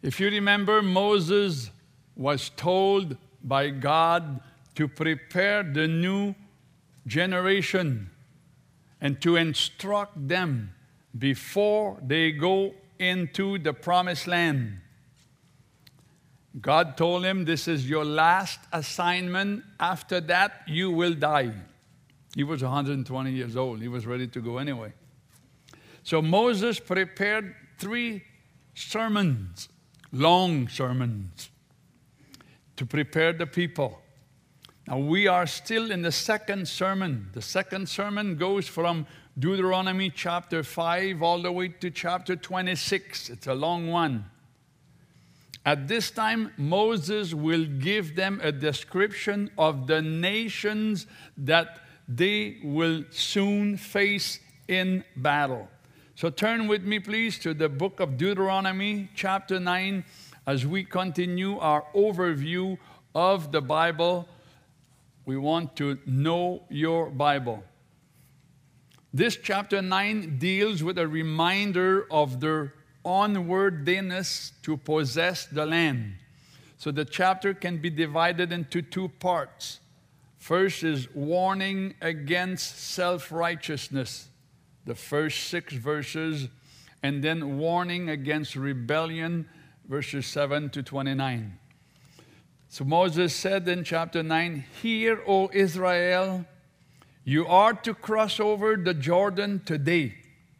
If you remember, Moses was told by God to prepare the new generation and to instruct them before they go into the promised land. God told him, this is your last assignment. After that, you will die. He was 120 years old. He was ready to go anyway. So Moses prepared 3 sermons, long sermons, to prepare the people. Now we are still in the second sermon. The second sermon goes from Deuteronomy chapter 5 all the way to chapter 26. It's a long one. At this time, Moses will give them a description of the nations that they will soon face in battle. So turn with me, please, to the book of Deuteronomy, chapter 9, as we continue our overview of the Bible. We want to know your Bible. This chapter 9 deals with a reminder of their unworthiness to possess the land. So the chapter can be divided into 2 parts. First is warning against self-righteousness, the first 6 verses, and then warning against rebellion, verses 7 to 29. So Moses said in chapter 9, "Hear, O Israel, you are to cross over the Jordan today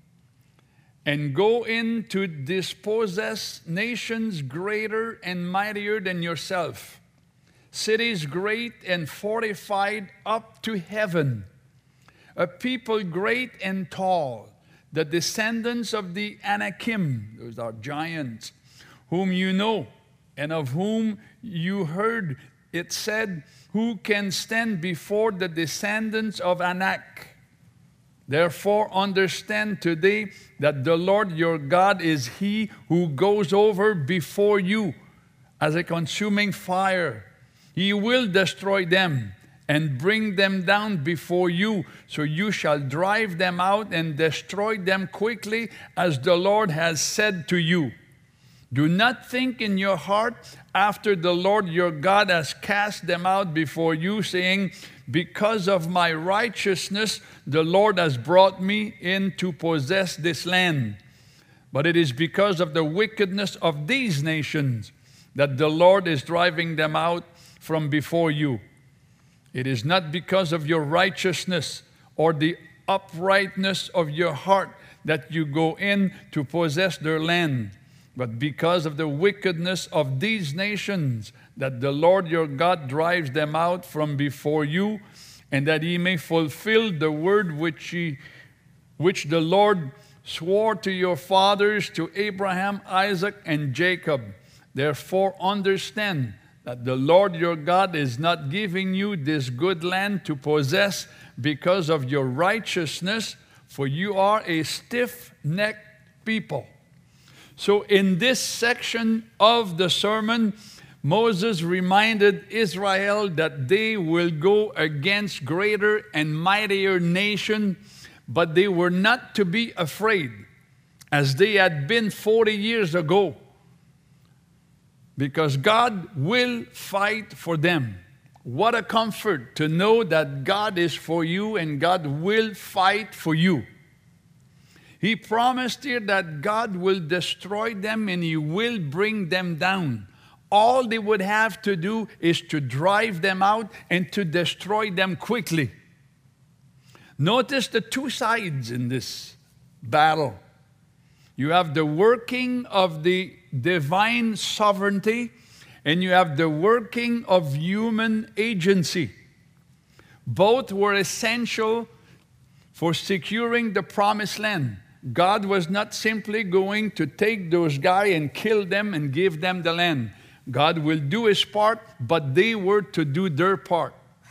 and go in to dispossess nations greater and mightier than yourself, cities great and fortified up to heaven, a people great and tall, the descendants of the Anakim," those are giants, "whom you know, and of whom you heard it said, who can stand before the descendants of Anak? Therefore understand today that the Lord your God is He who goes over before you as a consuming fire. He will destroy them and bring them down before you, so you shall drive them out and destroy them quickly, as the Lord has said to you. Do not think in your heart after the Lord your God has cast them out before you, saying, because of my righteousness the Lord has brought me in to possess this land. But it is because of the wickedness of these nations that the Lord is driving them out from before you. It is not because of your righteousness or the uprightness of your heart that you go in to possess their land, but because of the wickedness of these nations that the Lord your God drives them out from before you, and that He may fulfill the word which the Lord swore to your fathers, to Abraham, Isaac, and Jacob. Therefore understand that the Lord your God is not giving you this good land to possess because of your righteousness, for you are a stiff-necked people. So in this section of the sermon, Moses reminded Israel that they will go against greater and mightier nation, but they were not to be afraid, as they had been 40 years ago, because God will fight for them. What a comfort to know that God is for you and God will fight for you. He promised here that God will destroy them and He will bring them down. All they would have to do is to drive them out and to destroy them quickly. Notice the 2 sides in this battle. You have the working of the divine sovereignty, and you have the working of human agency. Both were essential for securing the promised land. God was not simply going to take those guys and kill them and give them the land. God will do His part, but they were to do their part.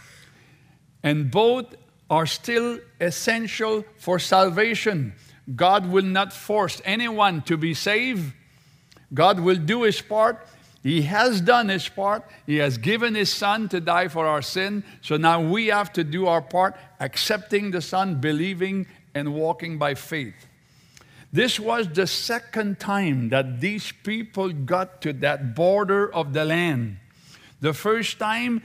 And both are still essential for salvation. God will not force anyone to be saved. God will do His part. He has done His part. He has given His Son to die for our sin. So now we have to do our part, accepting the Son, believing, and walking by faith. This was the second time that these people got to that border of the land. The first time,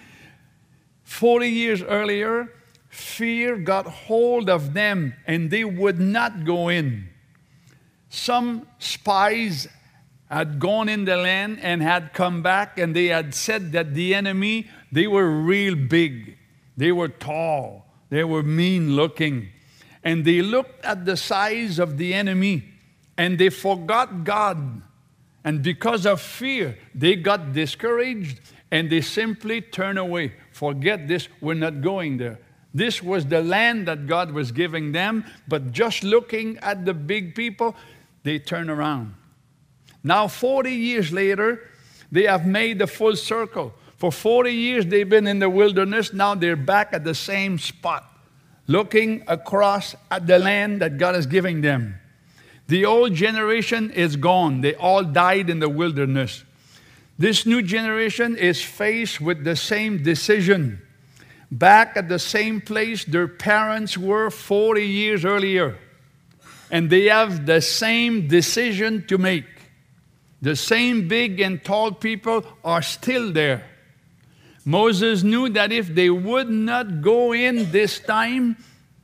40 years earlier, fear got hold of them and they would not go in. Some spies had gone in the land and had come back, and they had said that the enemy, they were real big. They were tall. They were mean looking. And they looked at the size of the enemy and they forgot God. And because of fear, they got discouraged and they simply turned away. Forget this, we're not going there. This was the land that God was giving them, but just looking at the big people, they turned around. Now, 40 years later, they have made the full circle. For 40 years, they've been in the wilderness. Now they're back at the same spot, looking across at the land that God is giving them. The old generation is gone. They all died in the wilderness. This new generation is faced with the same decision. Back at the same place their parents were 40 years earlier. And they have the same decision to make. The same big and tall people are still there. Moses knew that if they would not go in this time,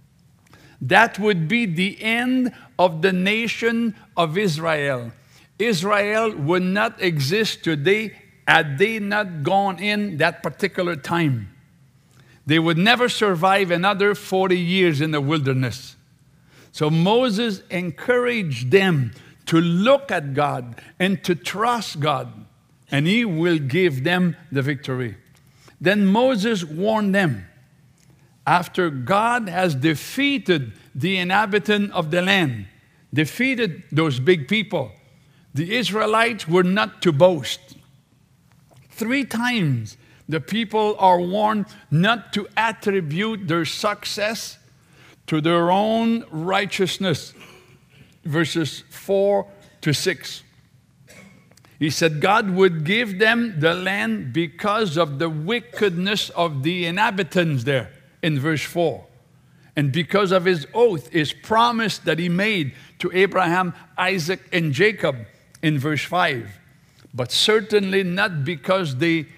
that would be the end of the nation of Israel. Israel would not exist today had they not gone in that particular time. They would never survive another 40 years in the wilderness. So Moses encouraged them to look at God and to trust God, and he will give them the victory. Then Moses warned them, after God has defeated the inhabitant of the land, defeated those big people, the Israelites were not to boast. 3 times the people are warned not to attribute their success to their own righteousness. Verses 4 to 6. He said God would give them the land because of the wickedness of the inhabitants there in verse 4. And because of his oath, his promise that he made to Abraham, Isaac, and Jacob in verse 5. But certainly not because they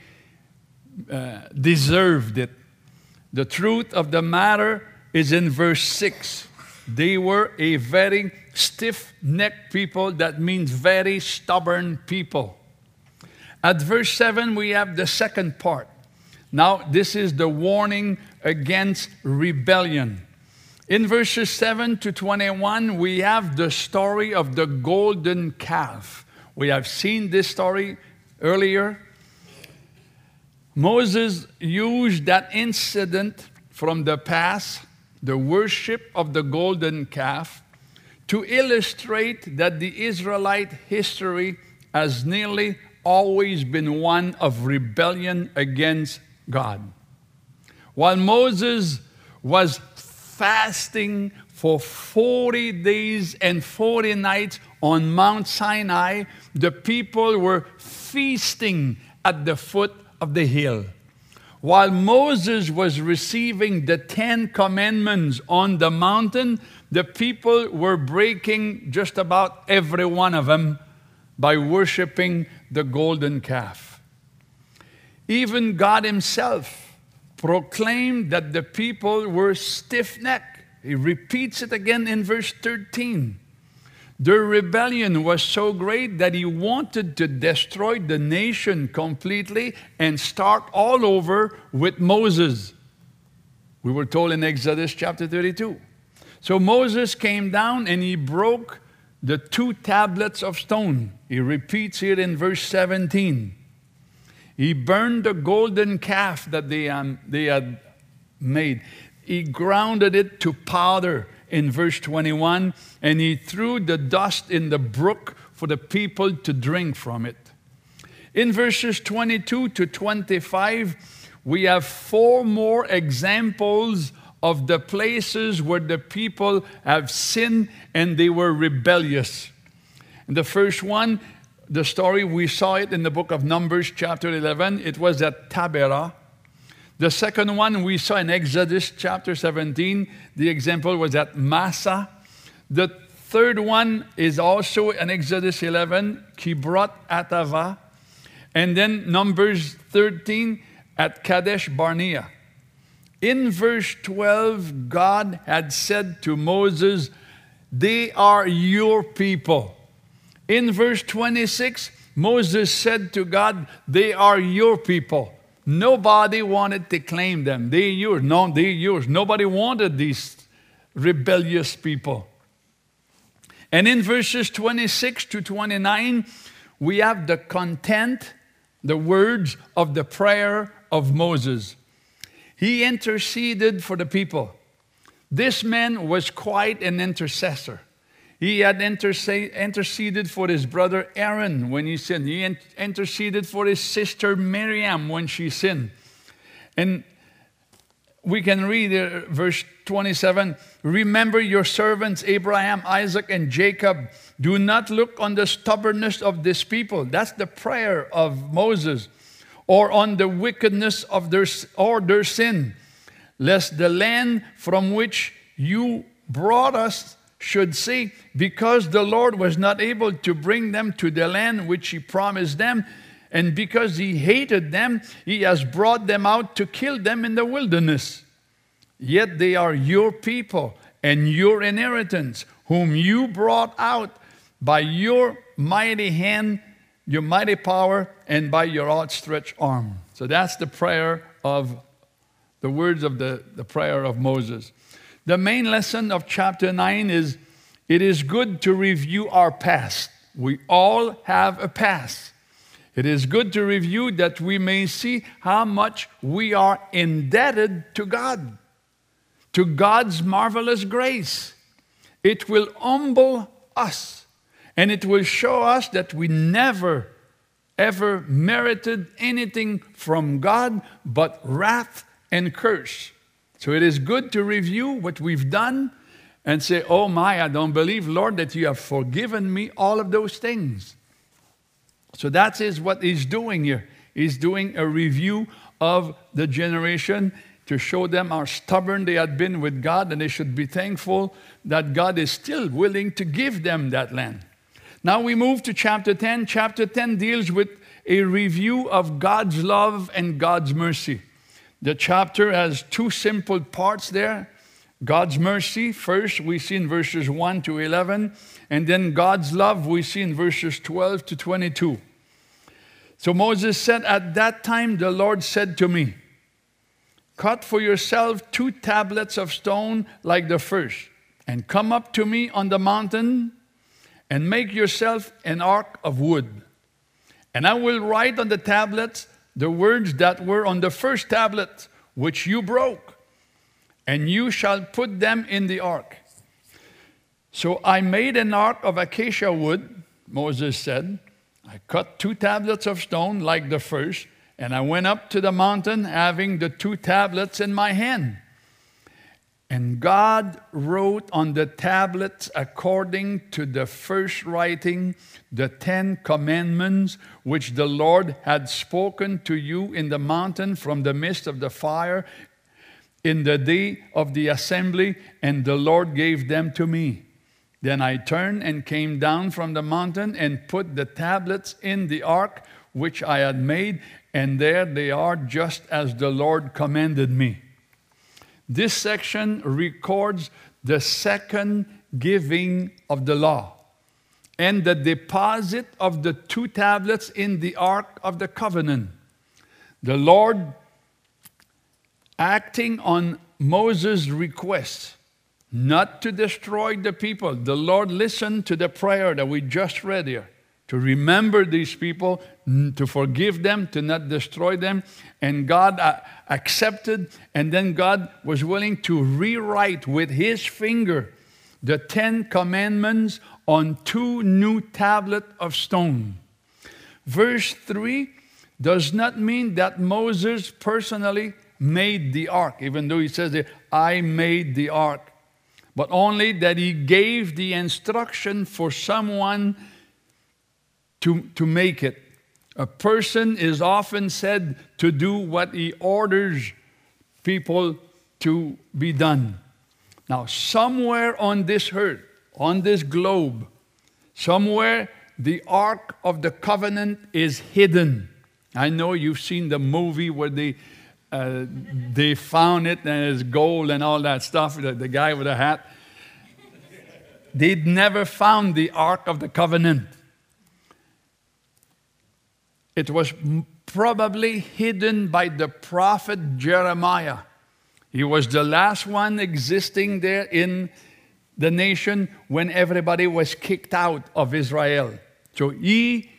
deserved it. The truth of the matter is in verse 6. They were a very stiff-necked people. That means very stubborn people. At verse 7, we have the second part. Now, this is the warning against rebellion. In verses 7 to 21, we have the story of the golden calf. We have seen this story earlier. Moses used that incident from the past, the worship of the golden calf, to illustrate that the Israelite history has nearly always been one of rebellion against God. While Moses was fasting for 40 days and 40 nights on Mount Sinai, the people were feasting at the foot of the hill. While Moses was receiving the 10 commandments on the mountain, the people were breaking just about every one of them by worshiping the golden calf. Even God himself proclaimed that the people were stiff-necked. He repeats it again in verse 13. Their rebellion was so great that he wanted to destroy the nation completely and start all over with Moses. We were told in Exodus chapter 32. So Moses came down and he broke the 2 tablets of stone. He repeats here in verse 17. He burned the golden calf that they had made. He grounded it to powder in verse 21, and he threw the dust in the brook for the people to drink from it. In verses 22 to 25, we have 4 more examples of the places where the people have sinned and they were rebellious. And the first one, the story, we saw it in the book of Numbers, chapter 11. It was at Taberah. The second one we saw in Exodus chapter 17. The example was at Massa. The third one is also in Exodus 11, Kibrot Atava. And then Numbers 13 at Kadesh Barnea. In verse 12, God had said to Moses, they are your people. In verse 26, Moses said to God, they are your people. Nobody wanted to claim them. They're yours. No, they're yours. Nobody wanted these rebellious people. And in verses 26 to 29, we have the content, the words of the prayer of Moses. He interceded for the people. This man was quite an intercessor. He had interceded for his brother Aaron when he sinned. He interceded for his sister Miriam when she sinned. And we can read verse 27. Remember your servants Abraham, Isaac, and Jacob. Do not look on the stubbornness of this people. That's the prayer of Moses. Or on the wickedness of their sin, lest the land from which you brought us should say, because the Lord was not able to bring them to the land which he promised them, and because he hated them, he has brought them out to kill them in the wilderness. Yet they are your people and your inheritance, whom you brought out by your mighty hand, your mighty power, and by your outstretched arm. So that's the prayer of the words of the prayer of Moses. The main lesson of chapter 9 is, it is good to review our past. We all have a past. It is good to review that we may see how much we are indebted to God, to God's marvelous grace. It will humble us, and it will show us that we never, ever merited anything from God but wrath and curse. So it is good to review what we've done and say, oh my, I don't believe, Lord, that you have forgiven me all of those things. So that is what he's doing here. He's doing a review of the generation to show them how stubborn they had been with God, and they should be thankful that God is still willing to give them that land. Now we move to chapter 10. Chapter 10 deals with a review of God's love and God's mercy. The chapter has two simple parts there. God's mercy, first, we see in verses 1 to 11. And then God's love, we see in verses 12 to 22. So Moses said, at that time the Lord said to me, cut for yourself 2 tablets of stone like the first, and come up to me on the mountain, and make yourself an ark of wood. And I will write on the tablets the words that were on the first tablet, which you broke, and you shall put them in the ark. So I made an ark of acacia wood, Moses said. I cut 2 tablets of stone like the first, and I went up to the mountain having the 2 tablets in my hand. And God wrote on the tablets according to the first writing, the 10 commandments which the Lord had spoken to you in the mountain from the midst of the fire in the day of the assembly, and the Lord gave them to me. Then I turned and came down from the mountain and put the tablets in the ark which I had made, and there they are just as the Lord commanded me. This section records the second giving of the law and the deposit of the 2 tablets in the ark of the covenant. The Lord, acting on Moses' request not to destroy the people, the Lord listened to the prayer that we just read here, to remember these people, to forgive them, to not destroy them. And God accepted, and then God was willing to rewrite with his finger the 10 commandments on 2 new tablets of stone. Verse 3 does not mean that Moses personally made the ark, even though he says that I made the ark, but only that he gave the instruction for someone to make it. A person is often said to do what he orders people to be done. Now, somewhere on this earth, on this globe, somewhere the Ark of the Covenant is hidden. I know you've seen the movie where they found it and it's gold and all that stuff, the guy with a hat. They'd never found the Ark of the Covenant. It was probably hidden by the prophet Jeremiah. He was the last one existing there in the nation when everybody was kicked out of Israel. So he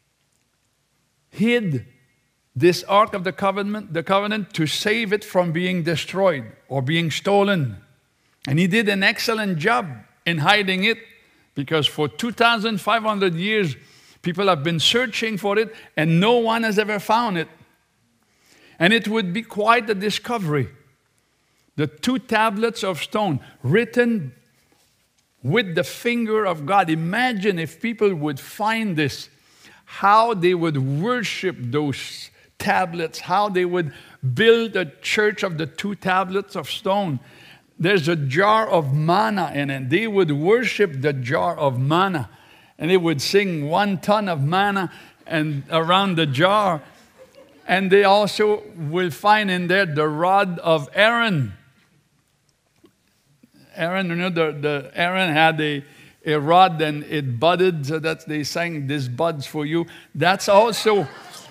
hid this Ark of the covenant to save it from being destroyed or being stolen. And he did an excellent job in hiding it, because for 2,500 years, people have been searching for it, and no one has ever found it. And it would be quite a discovery. The 2 tablets of stone written with the finger of God. Imagine if people would find this, how they would worship those tablets, how they would build a church of the 2 tablets of stone. There's a jar of manna in it. They would worship the jar of manna. And they would sing 1 ton of manna and around the jar. And they also will find in there the rod of Aaron. Aaron, you know, Aaron had a rod and it budded, so that they sang, "This buds for you." That's also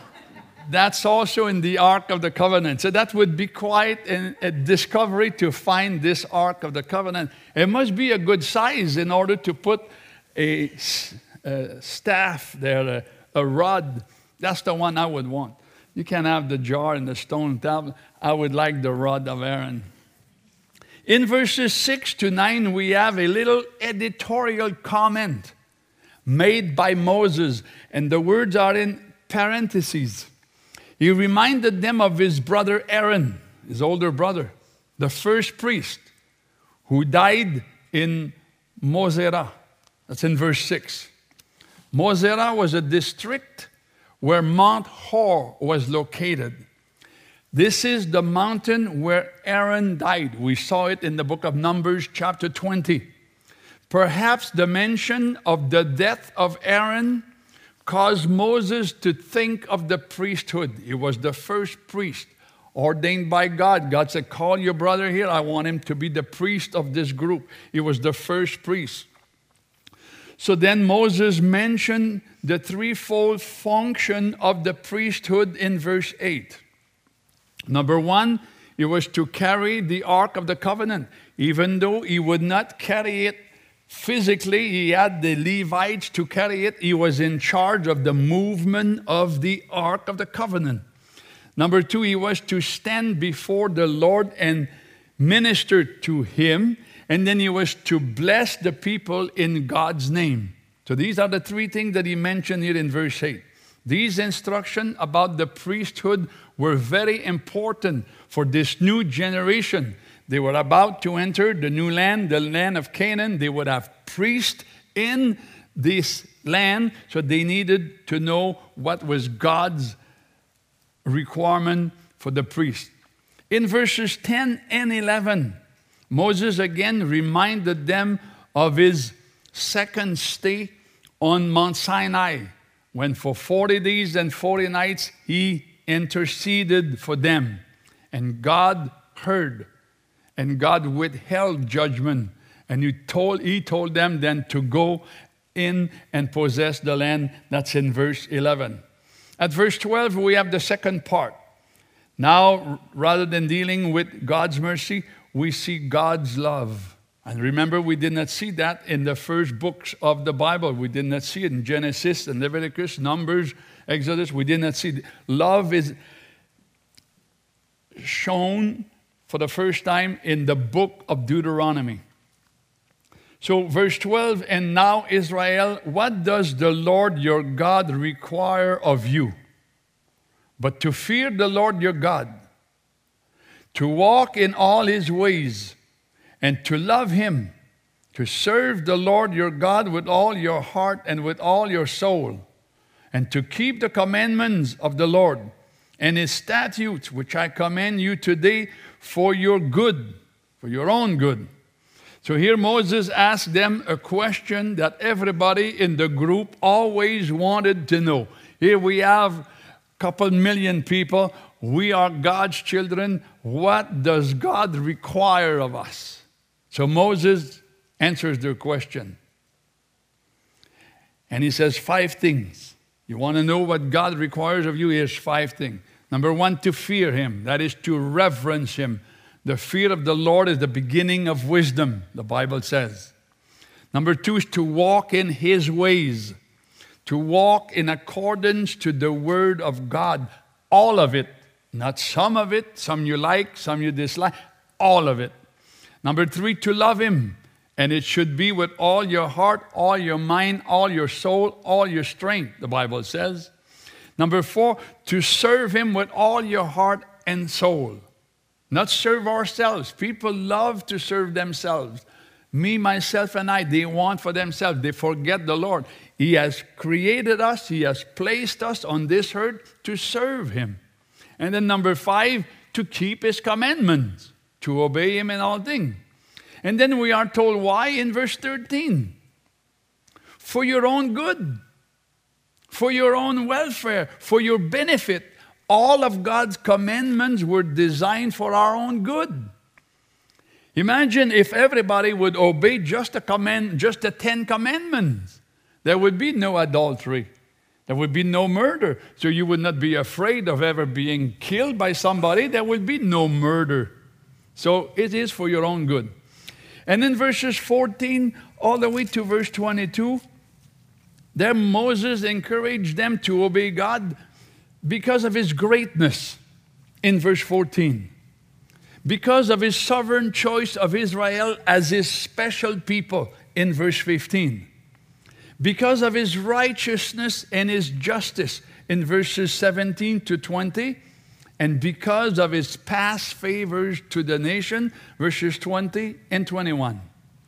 in the Ark of the Covenant. So that would be quite a discovery to find this Ark of the Covenant. It must be a good size in order to put a staff there, a rod. That's the one I would want. You can have the jar and the stone tablet. I would like the rod of Aaron. In verses 6 to 9, we have a little editorial comment made by Moses, and the words are in parentheses. He reminded them of his brother Aaron, his older brother, the first priest, who died in Mosera. That's in verse 6. Mosera was a district where Mount Hor was located. This is the mountain where Aaron died. We saw it in the book of Numbers, chapter 20. Perhaps the mention of the death of Aaron caused Moses to think of the priesthood. He was the first priest ordained by God. God said, "Call your brother here. I want him to be the priest of this group." He was the first priest. So then Moses mentioned the threefold function of the priesthood in verse 8. Number 1, he was to carry the Ark of the Covenant. Even though he would not carry it physically, he had the Levites to carry it. He was in charge of the movement of the Ark of the Covenant. Number 2, he was to stand before the Lord and minister to him. And then he was to bless the people in God's name. So these are the 3 things that he mentioned here in verse 8. These instructions about the priesthood were very important for this new generation. They were about to enter the new land, the land of Canaan. They would have priests in this land, so they needed to know what was God's requirement for the priest. In verses 10 and 11, Moses again reminded them of his second stay on Mount Sinai, when for 40 days and 40 nights he interceded for them. And God heard, and God withheld judgment. And he told them then to go in and possess the land. That's in verse 11. At verse 12, we have the second part. Now, rather than dealing with God's mercy, we see God's love. And remember, we did not see that in the first books of the Bible. We did not see it in Genesis and Leviticus, Numbers, Exodus. We did not see it. Love is shown for the first time in the book of Deuteronomy. So verse 12, "And now, Israel, what does the Lord your God require of you? But to fear the Lord your God, to walk in all his ways, and to love him, to serve the Lord your God with all your heart and with all your soul, and to keep the commandments of the Lord and his statutes, which I command you today for your good, for your own good." So here Moses asked them a question that everybody in the group always wanted to know. Here we have a couple million people. We are God's children. What does God require of us? So Moses answers their question. And he says 5 things. You want to know what God requires of you? Here's 5 things. Number 1, to fear him. That is to reverence him. The fear of the Lord is the beginning of wisdom, the Bible says. Number 2 is to walk in his ways. To walk in accordance to the word of God. All of it. Not some of it. Some you like, some you dislike. All of it. Number 3, to love him. And it should be with all your heart, all your mind, all your soul, all your strength, the Bible says. Number 4, to serve him with all your heart and soul. Not serve ourselves. People love to serve themselves. Me, myself, and I, they want for themselves. They forget the Lord. He has created us. He has placed us on this earth to serve him. And then number 5, to keep his commandments, to obey him in all things. And then we are told why in verse 13. For your own good, for your own welfare, for your benefit. All of God's commandments were designed for our own good. Imagine if everybody would obey just the 10 commandments. There would be no adultery. There would be no murder. So you would not be afraid of ever being killed by somebody. There would be no murder. So it is for your own good. And in verses 14 all the way to verse 22, there Moses encouraged them to obey God because of his greatness in verse 14. Because of his sovereign choice of Israel as his special people in verse 15. Because of his righteousness and his justice in verses 17 to 20. And because of his past favors to the nation, verses 20 and 21.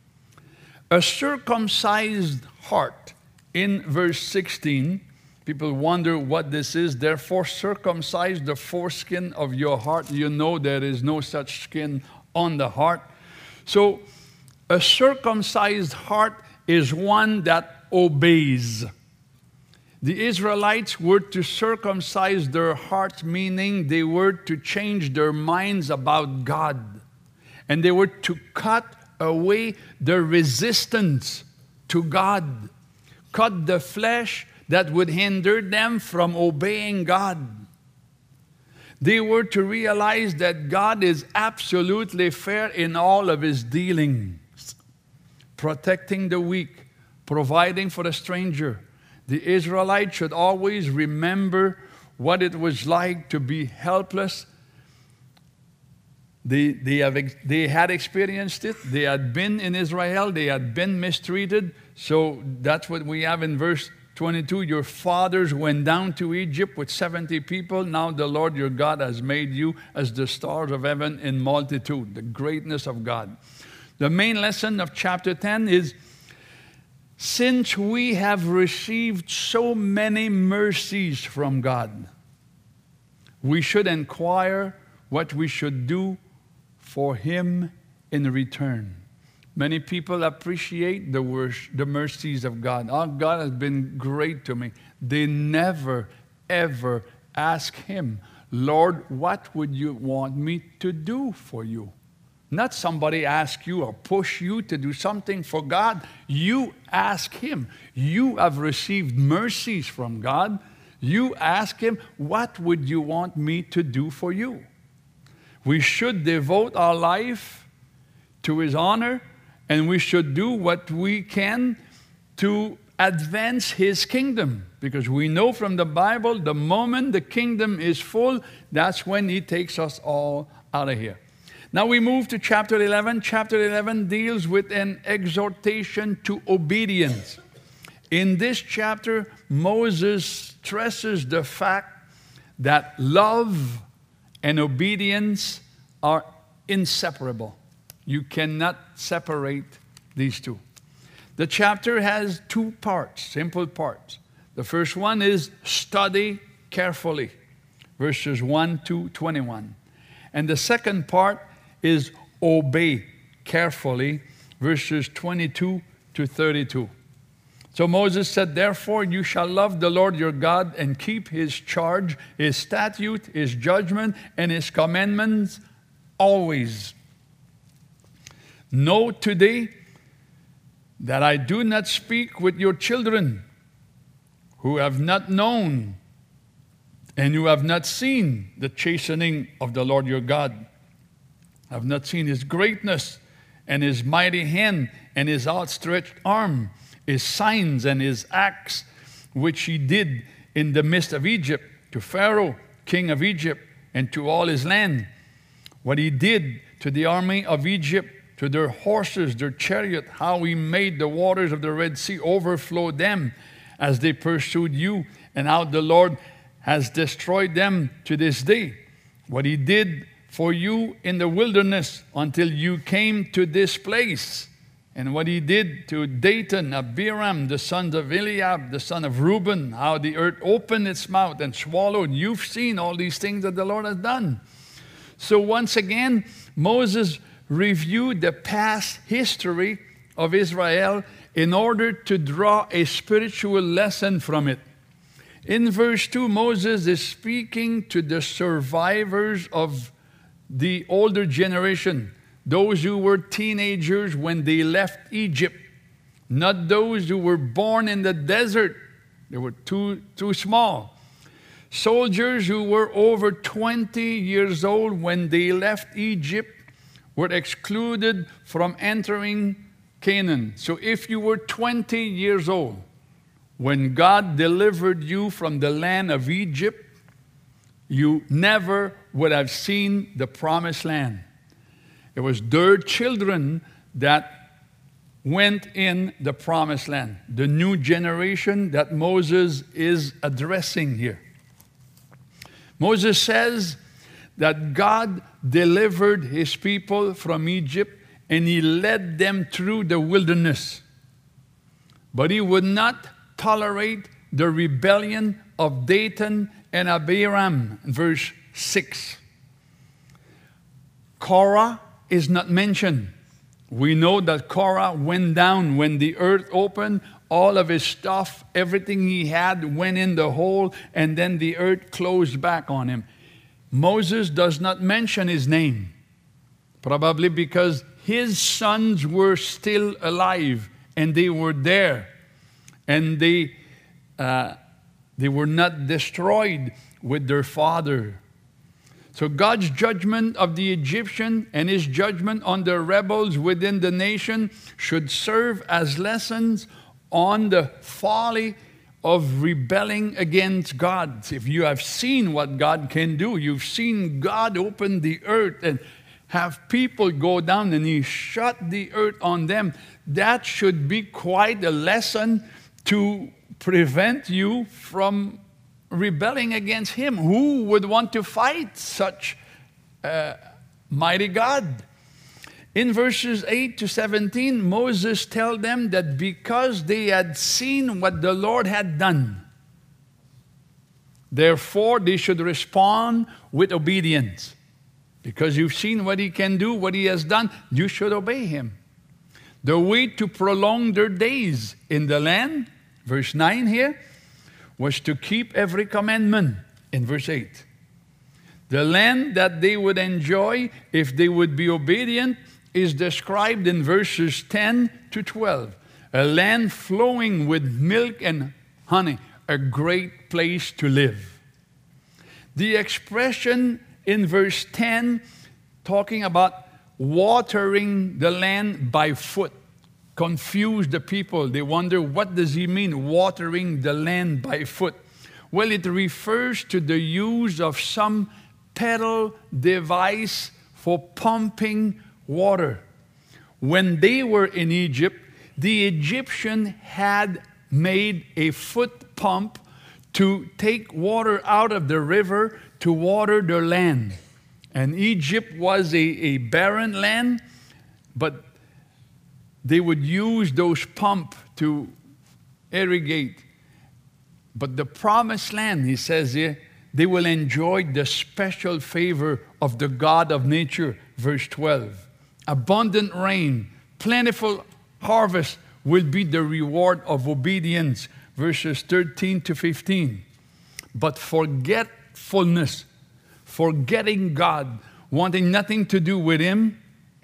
A circumcised heart in verse 16. People wonder what this is. Therefore, circumcise the foreskin of your heart. You know there is no such skin on the heart. So, a circumcised heart is one that obeys. The Israelites were to circumcise their hearts, meaning they were to change their minds about God. And they were to cut away the resistance to God. Cut the flesh that would hinder them from obeying God. They were to realize that God is absolutely fair in all of his dealings. Protecting the weak, providing for the stranger. The Israelites should always remember what it was like to be helpless. They had experienced it. They had been in Israel. They had been mistreated. So that's what we have in verse 22. Your fathers went down to Egypt with 70 people. Now the Lord your God has made you as the stars of heaven in multitude. The greatness of God. The main lesson of chapter 10 is, since we have received so many mercies from God, we should inquire what we should do for him in return. Many people appreciate the mercies of God. Oh, God has been great to me. They never, ever ask him, Lord, what would you want me to do for you? Not somebody ask you or push you to do something for God. You ask him. You have received mercies from God. You ask him, what would you want me to do for you? We should devote our life to his honor, and we should do what we can to advance his kingdom. Because we know from the Bible, the moment the kingdom is full, that's when he takes us all out of here. Now we move to chapter 11. Chapter 11 deals with an exhortation to obedience. In this chapter, Moses stresses the fact that love and obedience are inseparable. You cannot separate these two. The chapter has 2 parts, simple parts. The first one is study carefully, verses 1 to 21. And the second part is obey carefully, verses 22 to 32. So Moses said, therefore you shall love the Lord your God and keep his charge, his statute, his judgment, and his commandments always. Know today that I do not speak with your children who have not known and who have not seen the chastening of the Lord your God, have not seen his greatness and his mighty hand and his outstretched arm, his signs and his acts, which he did in the midst of Egypt, to Pharaoh, king of Egypt, and to all his land. What he did to the army of Egypt, to their horses, their chariot, how he made the waters of the Red Sea overflow them as they pursued you, and how the Lord has destroyed them to this day. What he did for you in the wilderness until you came to this place, and what he did to Dathan, Abiram, the sons of Eliab, the son of Reuben, how the earth opened its mouth and swallowed. You've seen all these things that the Lord has done. So once again, Moses reviewed the past history of Israel in order to draw a spiritual lesson from it. In verse 2, Moses is speaking to the survivors of the older generation, those who were teenagers when they left Egypt, not those who were born in the desert. They were too small. Soldiers who were over 20 years old when they left Egypt were excluded from entering Canaan. So if you were 20 years old when God delivered you from the land of Egypt, you never would have seen the promised land. It was their children that went in the promised land, the new generation that Moses is addressing here. Moses says that God delivered his people from Egypt and he led them through the wilderness. But he would not tolerate the rebellion of Dathan and Abiram, verse 6. Korah is not mentioned. We know that Korah went down when the earth opened. All of his stuff, everything he had went in the hole, and then the earth closed back on him. Moses does not mention his name, probably because his sons were still alive and they were there, and they were not destroyed with their father. So God's judgment of the Egyptian and his judgment on the rebels within the nation should serve as lessons on the folly of rebelling against God. If you have seen what God can do, you've seen God open the earth and have people go down and he shut the earth on them, that should be quite a lesson to prevent you from rebelling against him. Who would want to fight such mighty God? In verses 8 to 17, Moses tells them that because they had seen what the Lord had done, therefore they should respond with obedience. Because you've seen what he can do, what he has done, you should obey him. The way to prolong their days in the land, verse 9 here, was to keep every commandment in verse 8. The land that they would enjoy if they would be obedient is described in verses 10 to 12. A land flowing with milk and honey, a great place to live. The expression in verse 10 talking about watering the land by foot confused the people. They wonder, what does he mean, watering the land by foot? Well, it refers to the use of some pedal device for pumping water. When they were in Egypt, the Egyptian had made a foot pump to take water out of the river to water their land. And Egypt was a barren land, but they would use those pumps to irrigate. But the promised land, he says here, they will enjoy the special favor of the God of nature, verse 12. Abundant rain, plentiful harvest will be the reward of obedience, verses 13 to 15. But forgetfulness, forgetting God, wanting nothing to do with Him,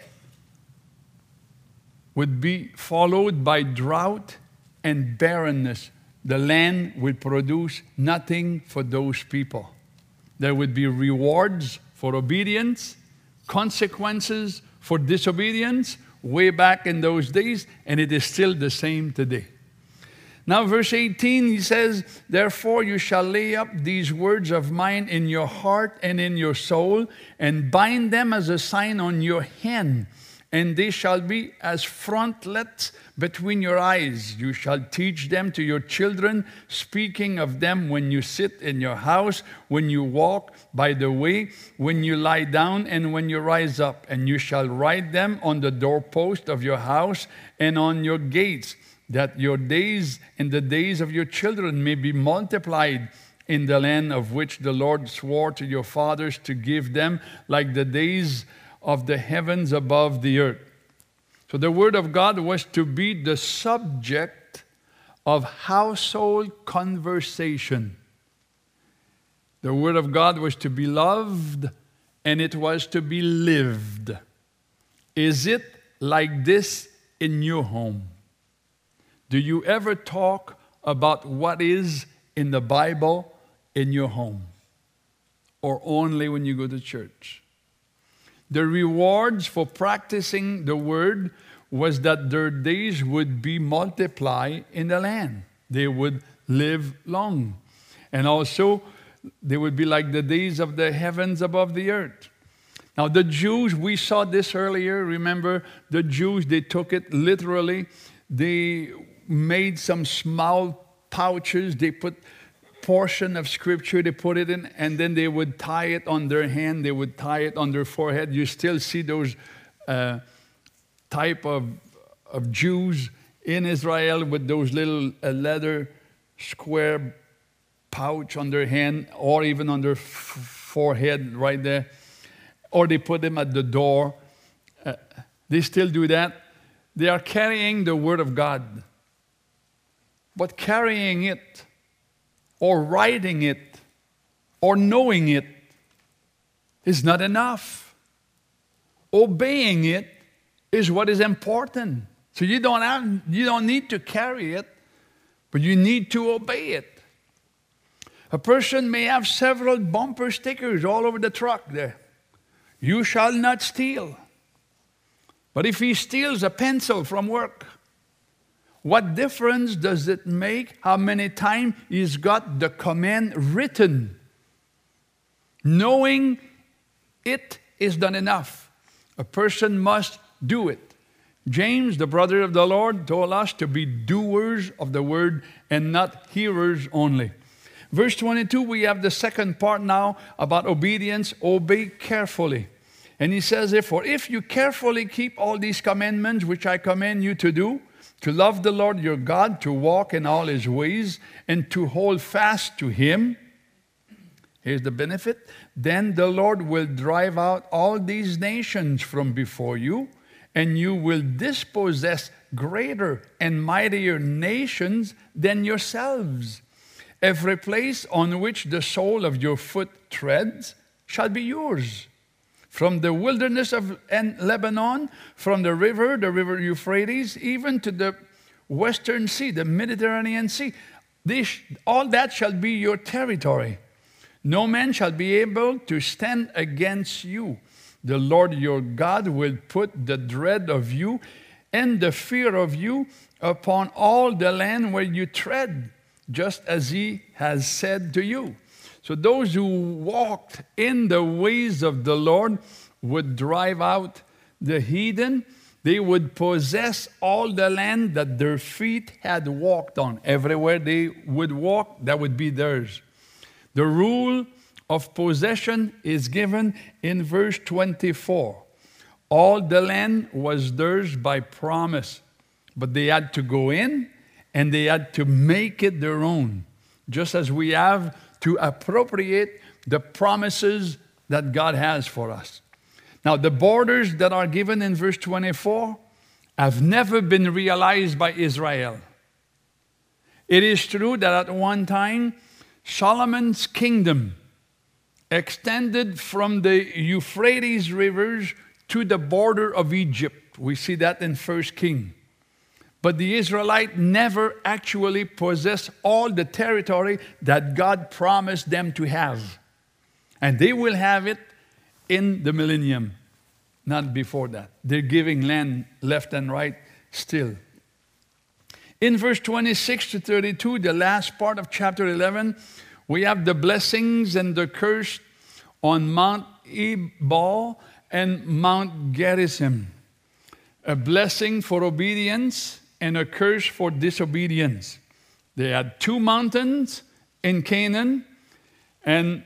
would be followed by drought and barrenness. The land will produce nothing for those people. There would be rewards for obedience, consequences for disobedience way back in those days, and it is still the same today. Now, verse 18, he says, therefore you shall lay up these words of mine in your heart and in your soul, and bind them as a sign on your hand, and they shall be as frontlets between your eyes. You shall teach them to your children, speaking of them when you sit in your house, when you walk by the way, when you lie down, and when you rise up. And you shall write them on the doorpost of your house and on your gates, that your days and the days of your children may be multiplied in the land of which the Lord swore to your fathers to give them, like the days of the heavens above the earth. So the Word of God was to be the subject of household conversation. The Word of God was to be loved, and it was to be lived. Is it like this in your home? Do you ever talk about what is in the Bible in your home? Or only when you go to church? The rewards for practicing the Word was that their days would be multiplied in the land. They would live long. And also, they would be like the days of the heavens above the earth. Now, the Jews, we saw this earlier. Remember, the Jews, they took it literally. They made some small pouches. They put portion of Scripture, they put it in, and then they would tie it on their hand. They would tie it on their forehead. You still see those type of Jews in Israel with those little leather square pouch on their hand, or even on their forehead right there. Or they put them at the door. They still do that. They are carrying the Word of God. But carrying it, or writing it, or knowing it, is not enough. Obeying it is what is important. So you don't need to carry it, but you need to obey it. A person may have several bumper stickers all over the truck there. You shall not steal. But if he steals a pencil from work, what difference does it make how many times he's got the command written? Knowing it is not enough. A person must do it. James, the brother of the Lord, told us to be doers of the word and not hearers only. Verse 22, we have the second part now about obedience. Obey carefully. And he says, therefore, if you carefully keep all these commandments which I command you to do, to love the Lord your God, to walk in all His ways, and to hold fast to Him, here's the benefit, then the Lord will drive out all these nations from before you, and you will dispossess greater and mightier nations than yourselves. Every place on which the sole of your foot treads shall be yours. From the wilderness of Lebanon, from the river Euphrates, even to the western sea, the Mediterranean Sea, all that shall be your territory. No man shall be able to stand against you. The Lord your God will put the dread of you and the fear of you upon all the land where you tread, just as He has said to you. So those who walked in the ways of the Lord would drive out the heathen. They would possess all the land that their feet had walked on. Everywhere they would walk, that would be theirs. The rule of possession is given in verse 24. All the land was theirs by promise, but they had to go in and they had to make it their own, just as we have to appropriate the promises that God has for us. Now, the borders that are given in verse 24 have never been realized by Israel. It is true that at one time, Solomon's kingdom extended from the Euphrates rivers to the border of Egypt. We see that in 1 Kings. But the Israelites never actually possessed all the territory that God promised them to have. And they will have it in the millennium, not before that. They're giving land left and right still. In verse 26 to 32, the last part of chapter 11, we have the blessings and the curse on Mount Ebal and Mount Gerizim. A blessing for obedience and a curse for disobedience. They had two mountains in Canaan, and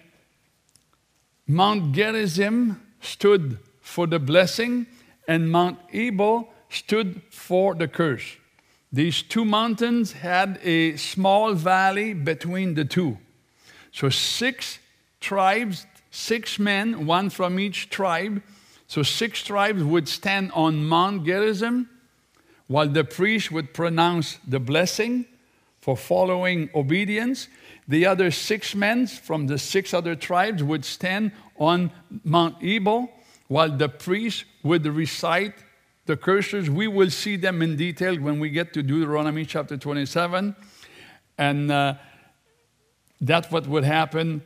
Mount Gerizim stood for the blessing, and Mount Ebal stood for the curse. These two mountains had a small valley between the two. So 6 tribes, 6 men, one from each tribe. So 6 tribes would stand on Mount Gerizim, while the priest would pronounce the blessing for following obedience. The other 6 men from the 6 other tribes would stand on Mount Ebal, while the priest would recite the curses. We will see them in detail when we get to Deuteronomy chapter 27. And that's what would happen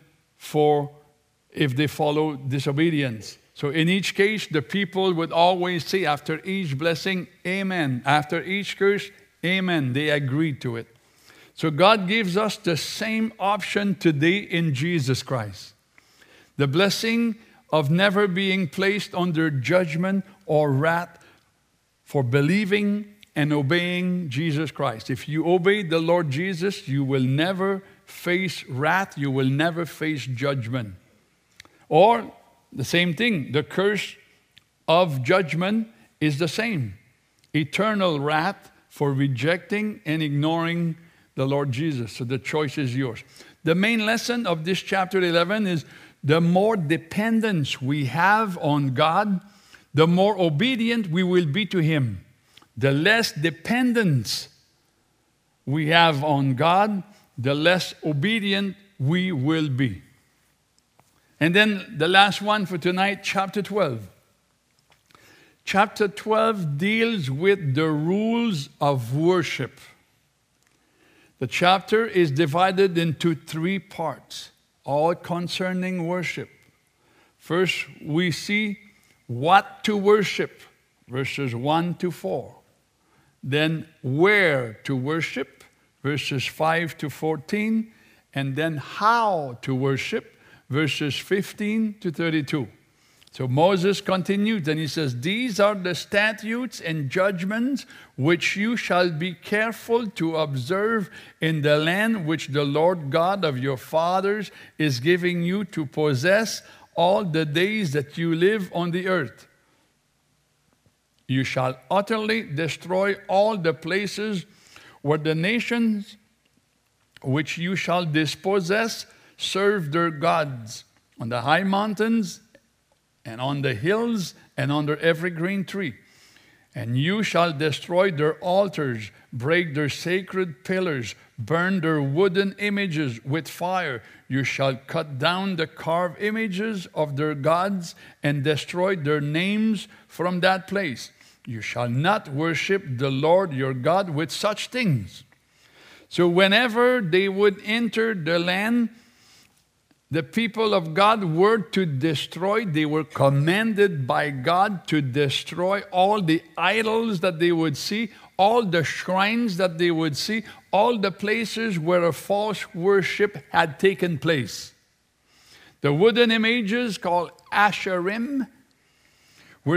if they follow disobedience. So in each case, the people would always say after each blessing, amen. After each curse, amen. They agreed to it. So God gives us the same option today in Jesus Christ. The blessing of never being placed under judgment or wrath for believing and obeying Jesus Christ. If you obey the Lord Jesus, you will never face wrath. You will never face judgment. Or the same thing, the curse of judgment is the same. Eternal wrath for rejecting and ignoring the Lord Jesus. So the choice is yours. The main lesson of this chapter 11 is the more dependence we have on God, the more obedient we will be to Him. The less dependence we have on God, the less obedient we will be. And then the last one for tonight, chapter 12. Chapter 12 deals with the rules of worship. The chapter is divided into 3 parts, all concerning worship. First, we see what to worship, verses 1 to 4. Then where to worship, verses 5 to 14. And then how to worship, verses 15 to 32. So Moses continues and he says, "These are the statutes and judgments which you shall be careful to observe in the land which the Lord God of your fathers is giving you to possess all the days that you live on the earth. You shall utterly destroy all the places where the nations which you shall dispossess serve their gods, on the high mountains and on the hills and under every green tree. And you shall destroy their altars, break their sacred pillars, burn their wooden images with fire. You shall cut down the carved images of their gods and destroy their names from that place. You shall not worship the Lord your God with such things." So whenever they would enter the land, the people of God were to destroy. They were commanded by God to destroy all the idols that they would see, all the shrines that they would see, all the places where a false worship had taken place. The wooden images called Asherim were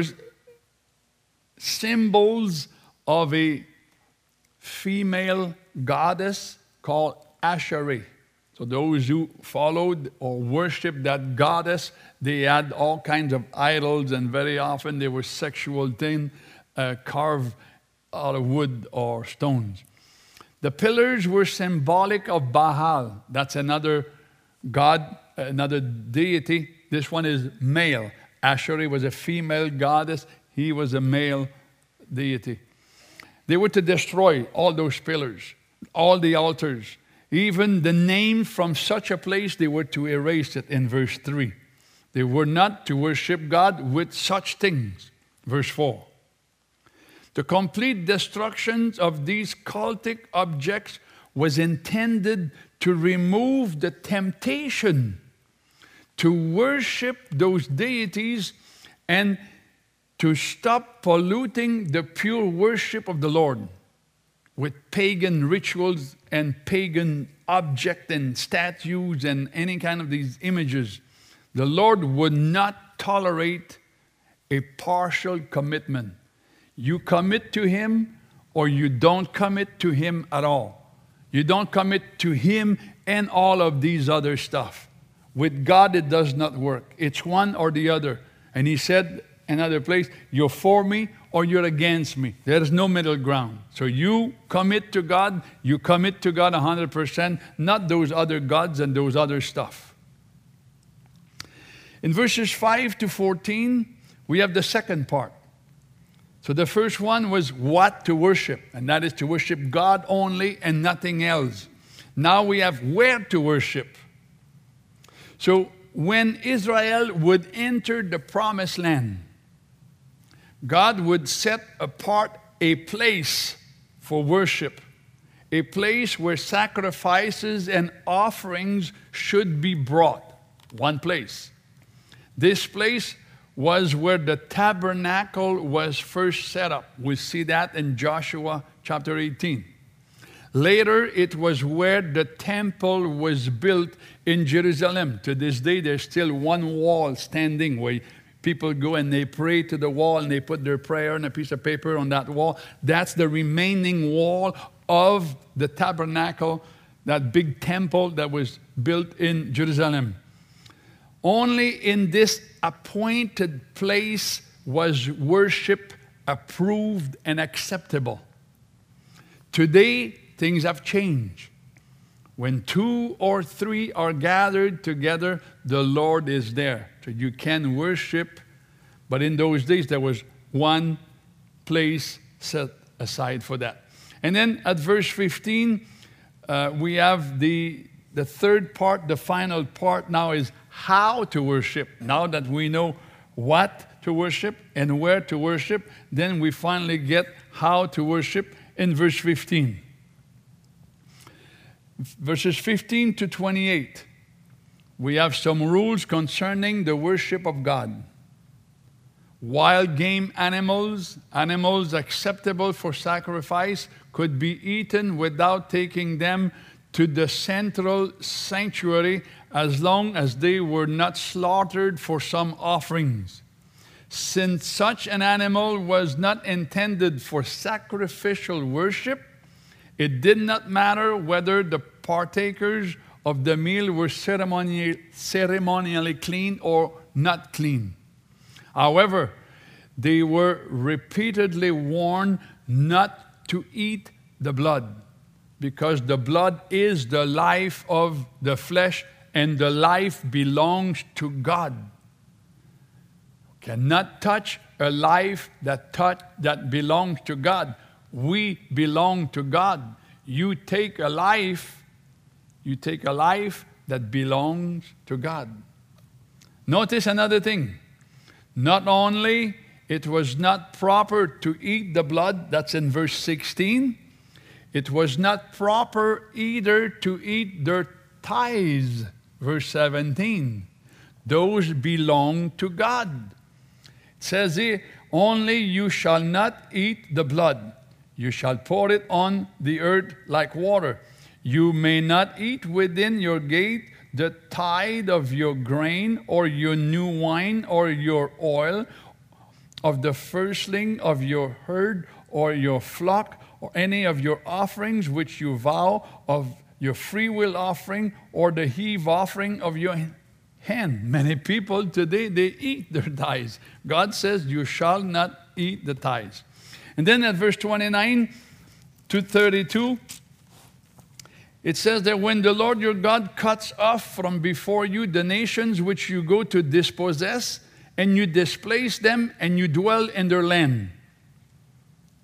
symbols of a female goddess called Asherah. So those who followed or worshiped that goddess, they had all kinds of idols, and very often they were sexual things carved out of wood or stones. The pillars were symbolic of Baal. That's another god, another deity. This one is male. Asherah was a female goddess. He was a male deity. They were to destroy all those pillars, all the altars. Even the name from such a place, they were to erase it in verse 3. They were not to worship God with such things. Verse 4. The complete destruction of these cultic objects was intended to remove the temptation to worship those deities and to stop polluting the pure worship of the Lord with pagan rituals and pagan objects and statues and any kind of these images. The Lord would not tolerate a partial commitment. You commit to Him or you don't commit to Him at all. You don't commit to Him and all of these other stuff. With God, it does not work. It's one or the other. And He said, another place, you're for me or you're against me. There is no middle ground. So you commit to God 100%, not those other gods and those other stuff. In verses 5 to 14, we have the second part. So the first one was what to worship, and that is to worship God only and nothing else. Now we have where to worship. So when Israel would enter the promised land, God would set apart a place for worship, a place where sacrifices and offerings should be brought. One place. This place was where the tabernacle was first set up. We see that in Joshua chapter 18. Later, it was where the temple was built in Jerusalem. To this day, there's still one wall standing where people go and they pray to the wall and they put their prayer on a piece of paper on that wall. That's the remaining wall of the tabernacle, that big temple that was built in Jerusalem. Only in this appointed place was worship approved and acceptable. Today, things have changed. When 2 or 3 are gathered together, the Lord is there. So you can worship, but in those days there was one place set aside for that. And then at verse 15, we have the third part, the final part now is how to worship. Now that we know what to worship and where to worship, then we finally get how to worship in verse 15. Verses 15 to 28, we have some rules concerning the worship of God. Wild game animals, animals acceptable for sacrifice, could be eaten without taking them to the central sanctuary as long as they were not slaughtered for some offerings. Since such an animal was not intended for sacrificial worship, it did not matter whether the partakers of the meal were ceremonially clean or not clean. However, they were repeatedly warned not to eat the blood, because the blood is the life of the flesh, and the life belongs to God. Cannot touch a life that belongs to God. We belong to God. You take a life that belongs to God. Notice another thing. Not only it was not proper to eat the blood, that's in verse 16, it was not proper either to eat their tithes, verse 17. Those belong to God. It says here, only you shall not eat the blood. You shall pour it on the earth like water. You may not eat within your gate the tithe of your grain or your new wine or your oil, of the firstling of your herd or your flock, or any of your offerings which you vow, of your free will offering or the heave offering of your hand. Many people today, they eat their tithes. God says you shall not eat the tithes. And then at verse 29 to 32, it says that when the Lord your God cuts off from before you the nations which you go to dispossess, and you displace them, and you dwell in their land.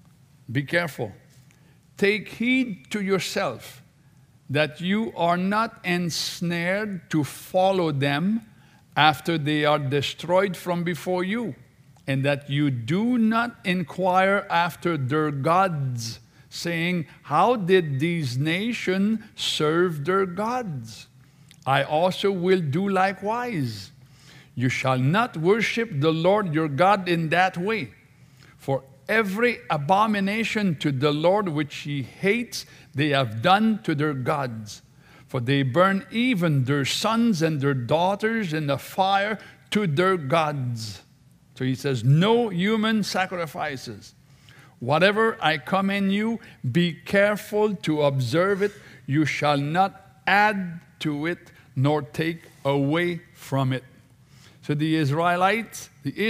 Be careful. Take heed to yourself that you are not ensnared to follow them after they are destroyed from before you, and that you do not inquire after their gods, saying, how did these nations serve their gods? I also will do likewise. You shall not worship the Lord your God in that way. For every abomination to the Lord which he hates, they have done to their gods. For they burn even their sons and their daughters in the fire to their gods. So he says, no human sacrifices. Whatever I command you, be careful to observe it. You shall not add to it, nor take away from it. So the Israelites,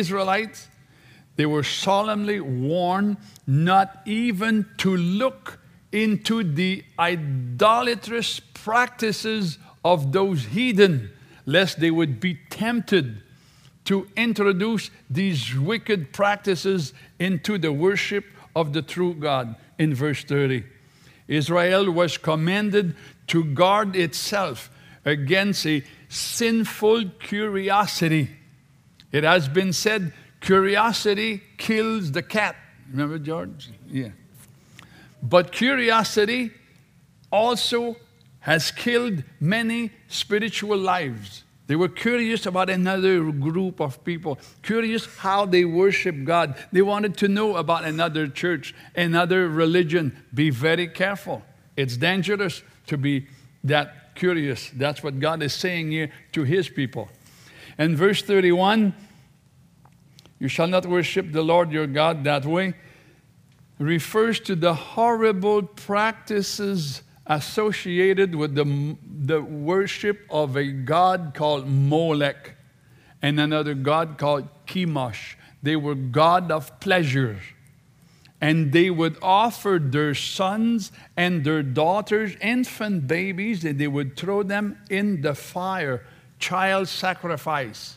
they were solemnly warned not even to look into the idolatrous practices of those heathen, lest they would be tempted to introduce these wicked practices into the worship of the true God. In verse 30, Israel was commanded to guard itself against a sinful curiosity. It has been said, curiosity kills the cat. Remember, George? Yeah. But curiosity also has killed many spiritual lives. They were curious about another group of people, curious how they worship God. They wanted to know about another church, another religion. Be very careful. It's dangerous to be that curious. That's what God is saying here to his people. And verse 31, you shall not worship the Lord your God that way, refers to the horrible practices associated with the worship of a god called Molech and another god called Chemosh. They were god of pleasure. And they would offer their sons and their daughters, infant babies, and they would throw them in the fire, child sacrifice.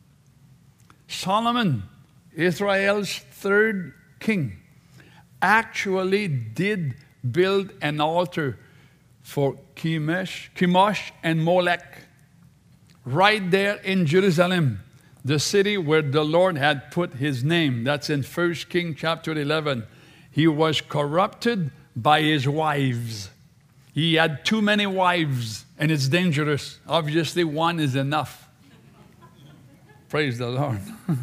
Solomon, Israel's third king, actually did build an altar for Chemosh and Molech right there in Jerusalem, the city where the Lord had put his name. That's in 1 Kings chapter 11. He was corrupted by his wives. He had too many wives, and it's dangerous. Obviously, one is enough. Praise the Lord.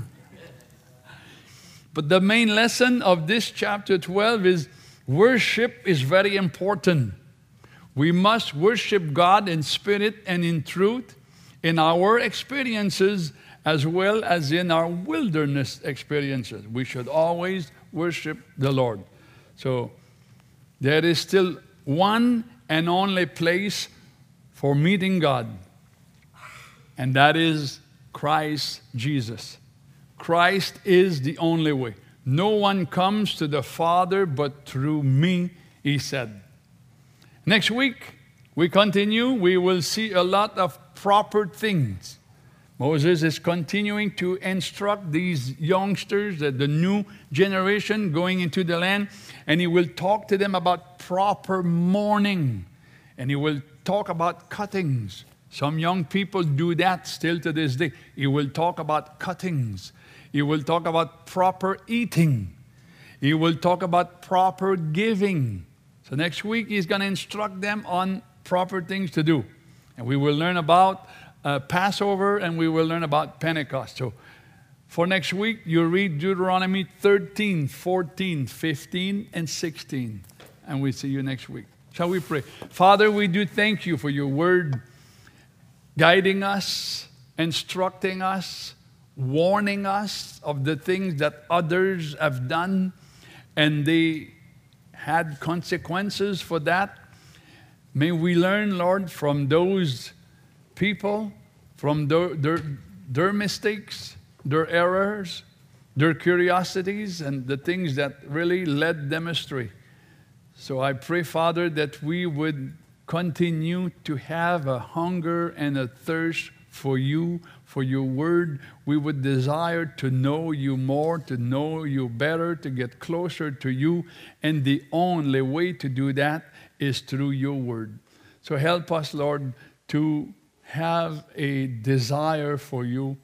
But the main lesson of this chapter 12 is worship is very important. We must worship God in spirit and in truth in our experiences as well as in our wilderness experiences. We should always worship the Lord. So there is still one and only place for meeting God, and that is Christ Jesus. Christ is the only way. No one comes to the Father but through me, he said. Next week, we continue. We will see a lot of proper things. Moses is continuing to instruct these youngsters, the new generation going into the land, and he will talk to them about proper mourning, and he will talk about cuttings. Some young people do that still to this day. He will talk about cuttings. He will talk about proper eating. He will talk about proper giving. So next week, he's going to instruct them on proper things to do. And we will learn about Passover, and we will learn about Pentecost. So for next week, you read Deuteronomy 13, 14, 15, and 16. And we'll see you next week. Shall we pray? Father, we do thank you for your word, guiding us, instructing us, warning us of the things that others have done, and they had consequences for that. May we learn, Lord, from those people, from their mistakes, their errors, their curiosities, and the things that really led them astray. So I pray, Father, that we would continue to have a hunger and a thirst for you, for your word. We would desire to know you more, to know you better, to get closer to you. And the only way to do that is through your word. So help us, Lord, to have a desire for you,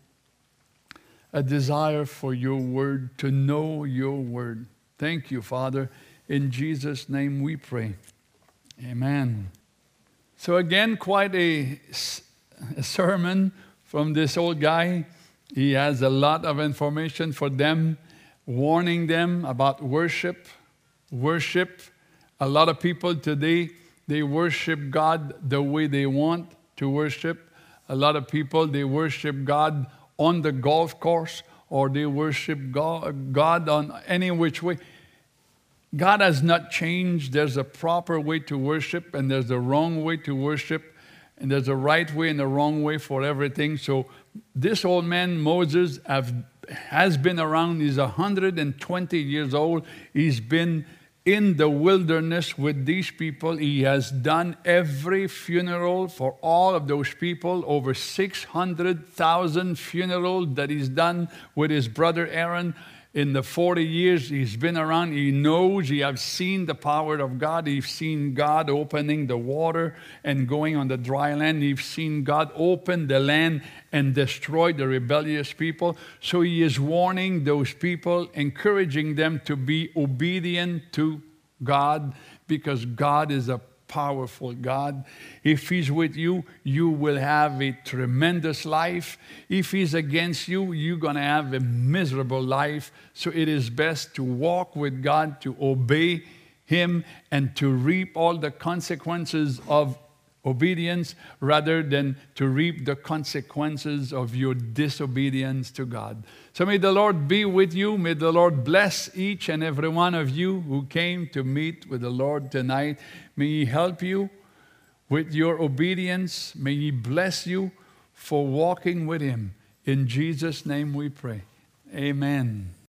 a desire for your word, to know your word. Thank you, Father. In Jesus' name we pray. Amen. So again, quite a sermon from this old guy. He has a lot of information for them, warning them about worship. Worship. A lot of people today, they worship God the way they want to worship. A lot of people, they worship God on the golf course, or they worship God on any which way. God has not changed. There's a proper way to worship, and there's a wrong way to worship, and there's a right way and a wrong way for everything. So this old man, Moses, has been around. He's 120 years old. He's been in the wilderness with these people. He has done every funeral for all of those people, over 600,000 funerals that he's done with his brother Aaron. In the 40 years he's been around, he knows, he has seen the power of God. He's seen God opening the water and going on the dry land. He's seen God open the land and destroy the rebellious people. So he is warning those people, encouraging them to be obedient to God, because God is a powerful God. If he's with you, you will have a tremendous life. If he's against you, you're going to have a miserable life. So it is best to walk with God, to obey him, and to reap all the consequences of obedience rather than to reap the consequences of your disobedience to God. So may the Lord be with you. May the Lord bless each and every one of you who came to meet with the Lord tonight. May he help you with your obedience. May he bless you for walking with him. In Jesus' name we pray. Amen.